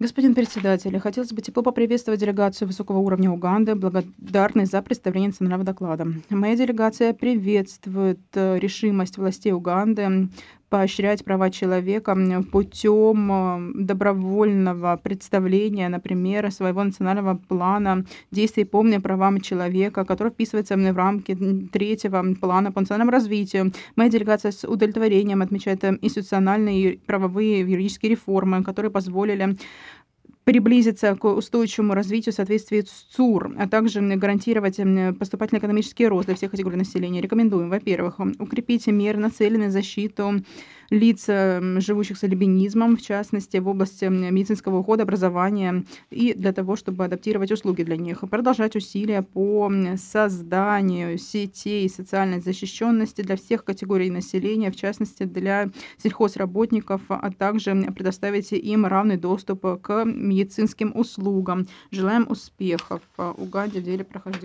Господин председатель, хотелось бы тепло поприветствовать делегацию высокого уровня Уганды, благодарной за представление национального доклада. Моя делегация приветствует решимость властей Уганды поощрять права человека путем добровольного представления, например, своего национального плана действий по правам человека, который вписывается в рамки третьего плана по национальному развитию. Моя делегация с удовлетворением отмечает институциональные, правовые, юридические реформы, которые позволили приблизиться к устойчивому развитию в соответствии с ЦУР, а также гарантировать поступательный экономический рост для всех категорий населения. Рекомендуем, во-первых, укрепить меры, нацеленные на защиту лиц, живущих с альбинизмом, в частности, в области медицинского ухода, образования, и для того, чтобы адаптировать услуги для них. Продолжать усилия по созданию сетей социальной защищенности для всех категорий населения, в частности, для сельхозработников, а также предоставить им равный доступ к медицинским услугам. Желаем успехов Уганде в деле прохождения.